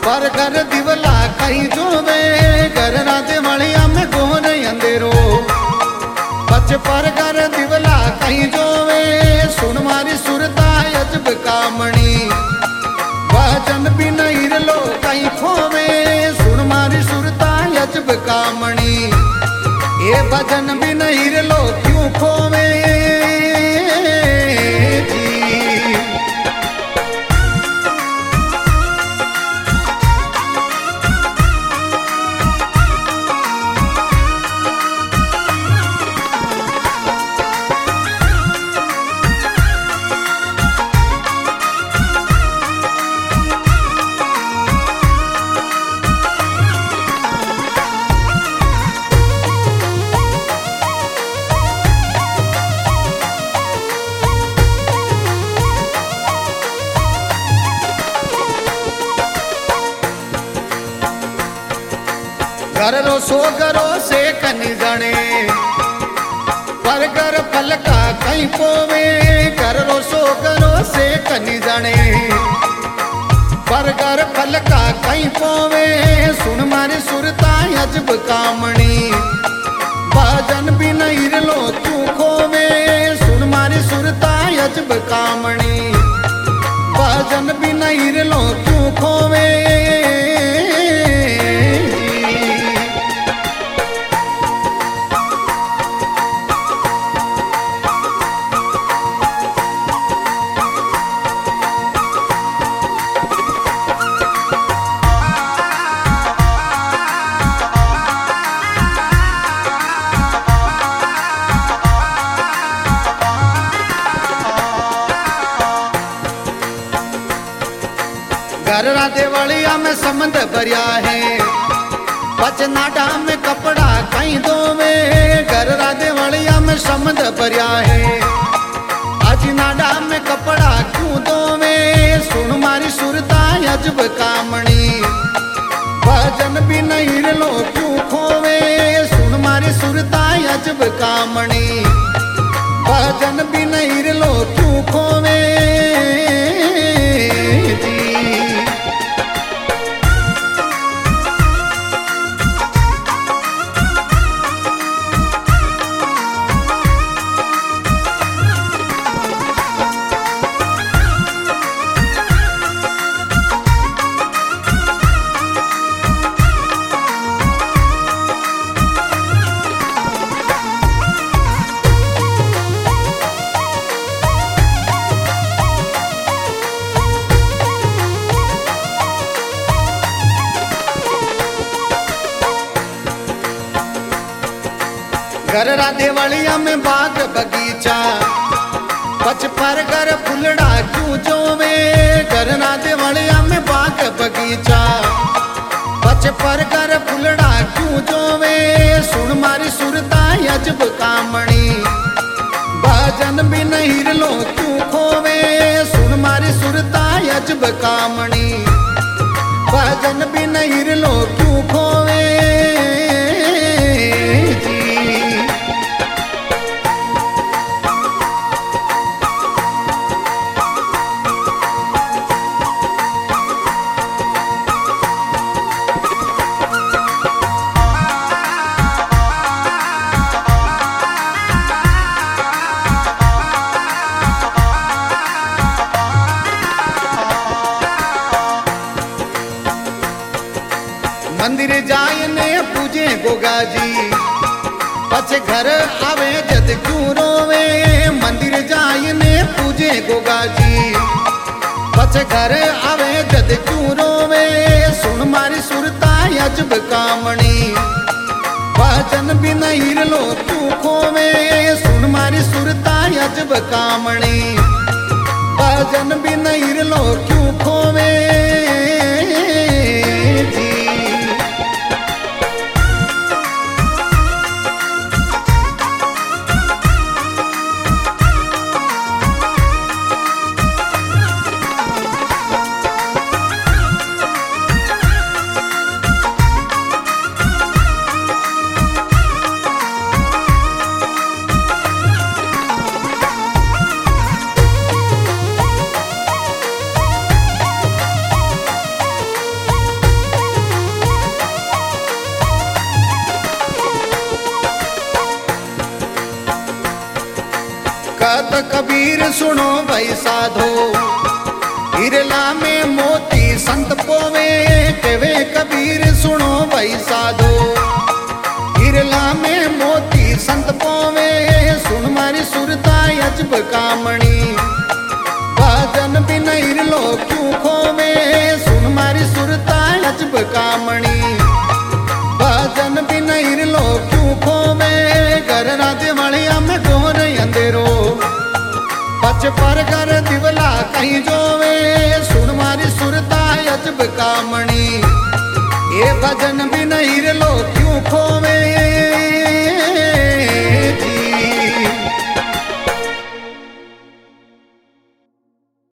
पर घर दिवला कहीं जोवे घर राजे वालिया में गोन अंधेरो बच पर घर दिवला कहीं जोवे सुन मारी सुरता अजब कामणी भजन भी नहीं लो कहीं खोवे सुन मारी सुरता अजब कामणी ये भजन भी नहीं लो क्यों खोवे घर रो सो करो से कनी जाने पर घर फलका कहीं पोवे घर रो सो करो से कनी जाने पर घर फलका कहीं पोवे सुन मारी सुरता अजब कामणी भजन भी नहीं लो तू खोवे सुन मारी सुरता अजब कामणी भजन भी नहीं लो तू खोवे घर राधे वालिया में संबंध भरिया है पचनाडा में कपड़ा कहीं दो में घर राधे वालिया में संबंध भरिया है आज नाडा में कपड़ा क्यों दो में सुन मारी सुरता अजब कामणी भजन भी नहीं लो क्यों खोवे सुन मारी सुरता अजब कामणी भजन भी नहीं लो क्यों खोवे घर राधे वालिया में बाग बगीचा पच पर घर फुलड़ा क्यों जोवे घर राधे वालिया में बाग बगीचा पच पर घर फुलड़ा क्यों जोवे सुन मारी सुरता अजब कामणी भजन भी नहीं लो क्यों खोवे सुन मारी सुरता अजब कामणी भजन भी नहीं लो क्यों खोवे मंदिर जाय ने पूजे गोगा जी पछ घर आवे जद क्यों रोवे मंदिर जाय ने पूजे गोगा जी पछ घर आवे जद क्यों रोवे सुन मारी सुरता अजब कामणी भजन भी नहीं लो क्यों खोवे सुन मारी सुरता अजब कामणी भजन भी नहीं लो क्यों खोवे कबीर सुनो भाई साधो, हिरला में मोती संत पोवे, केवे कबीर सुनो भाई साधो, हिरला में मोती संत पोवे, सुन मारी सुरता अजब कामणी, भजन बिन हिरलो क्यों खोवे, सुन मारी सुरता अजब कामणी, भजन बिन हिरलो क्यों खोवे, घर रात वालिया में डोर अंधेरो, पच पर कर दिवला कहीं जोवे, सुन मारी सुरता अजब कामणी, ये भजन बिन